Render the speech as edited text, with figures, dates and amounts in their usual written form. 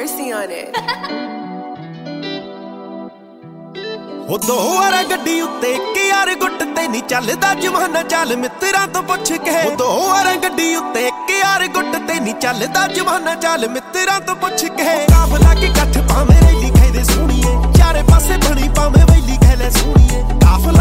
mercy on it. ਉਹ ਦੋ ਵਾਰਾ ਗੱਡੀ ਉੱਤੇ ਇੱਕ ਯਾਰ ਗੁੱਟ ਤੇ ਨਹੀਂ ਚੱਲਦਾ ਜਮਾਨਾ ਚੱਲ ਮਿੱਤਰਾਂ ਤੋਂ ਪੁੱਛ ਕੇ ਉਹ ਦੋ ਵਾਰਾ ਗੱਡੀ ਉੱਤੇ ਇੱਕ ਯਾਰ ਗੁੱਟ ਤੇ ਨਹੀਂ ਚੱਲਦਾ ਜਮਾਨਾ ਚੱਲ ਮਿੱਤਰਾਂ ਤੋਂ ਪੁੱਛ ਕੇ ਕਾਫਲਾ ਕੇ ਇਕੱਠ ਪਾਵੇਂ ਰੈਲੀ ਖਾਇਦੇ ਸੋਹਣੀਏ ਚਾਰੇ ਪਾਸੇ ਬਣੀ ਪਾਵੇਂ ਵੈਲੀ ਖੈਲੇ ਸੋਹਣੀਏ ਕਾਫਲਾ